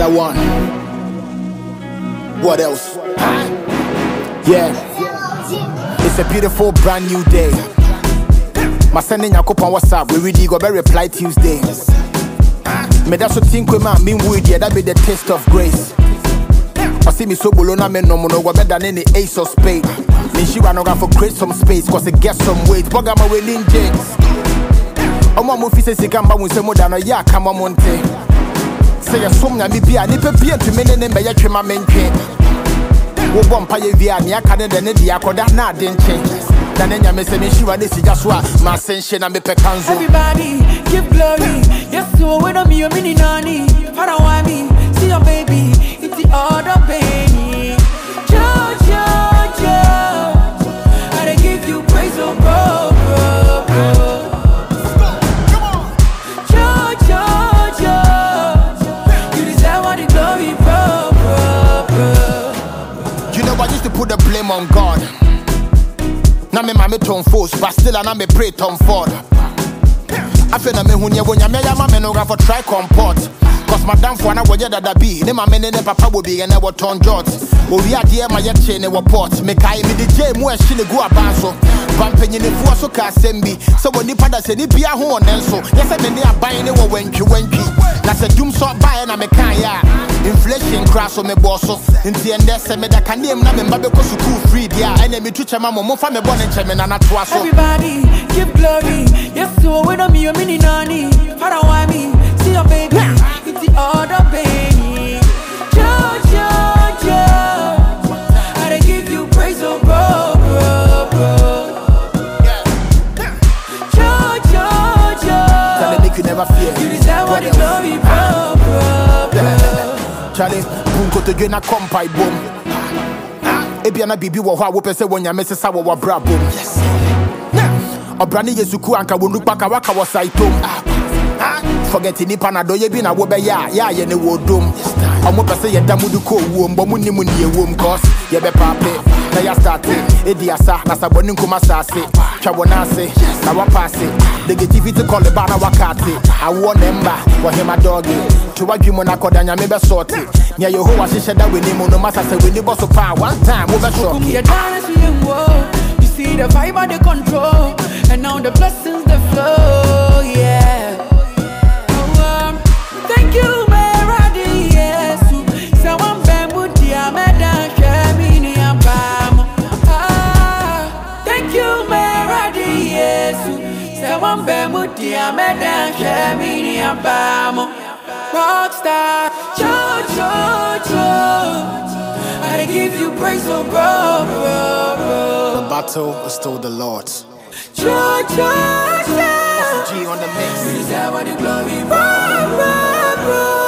another one. What else? Yeah, it's a beautiful brand new day. My sending your couple on WhatsApp, we really go reply Tuesday. Me that's what think we man mean with yeah, that be the taste of grace. I see me so bolona me no go better than any ace of spade. Me she run around for create some space, cause it gets some weight. Bug my willing James. Omo mo fi se kamba mu se mo da no ya kama monte. Say ya som na me bia ni pe bia to me ne me ya twema mentwe. Wo bompa ye via ni aka ne de ne dia koda na ade nche. Da ne nya me se me shiwa de sija so a ma senche na me pe kanzo. Everybody give glory. Yes, so when I'm your mini nanny. Para wa me, see your baby. It's the other baby. Jojo, I give you praise, oh bro. I used to put the blame on God. Now me mama turn force, but still I me pray Tom Ford. I feel na me hunye wonya me ya mama no for try comport. Cause madam for na woye da be. Ne mama ne papa will be and I would turn jots. O we are dear my yet ne report. Me kai me the J mu e shine go abanso. Bampenye ne fuo so ka sembi. So when nipa da se ni bia ho onenso. Yes me ne aban ne wo wentwi. Na se dum so buy na me kan ya. Inflation crash on me boss. Inti ende se me da kanem na me mbabe ko school free dia. Ene me tuche mama mo fa me born nche me na na toa so. Everybody give glory. Yes, so when I'm your mini nanny. Para wa me, see your baby. It's the other baby. Jojo, I give you praise, oh bro. Charlie, make you never fear. You deserve what the glory, bro. Charlie, bunko to gena kompai boom. Ebiana bibi wo ha wo pese wonya mesesa wo bra boom. Yes. Obrani yesuku anka wonu paka waka wo saitom. Forget ni panado ye bi na wo be ya ye ne wo dom. Omo pese ye damudu ko wo mbo mu ni mu ni wo cause ye be pape na ya start ediasa na saboni nkuma sase twa wona ase na wa pass negativity call the bana wakati awo nemba wo hema doggy to wadwimo na kodanya me be sort nya yehowa hihye da we ni mu no masa se we ni boss pa one time wo be shock you see the vibe and the control and now the blessings the flow yeah. Thank you, Meradi, yes. Someone bamboo, dear Madame, Camini, and Bam. Thank you, Meradi, yes. Someone bamboo, dear Madame, Camini, and Bam. Rockstar, Jojo, I give you praise, oh bro. The battle is still the Lord's. Jojo, G on the mix. you deserve what the glory, bro.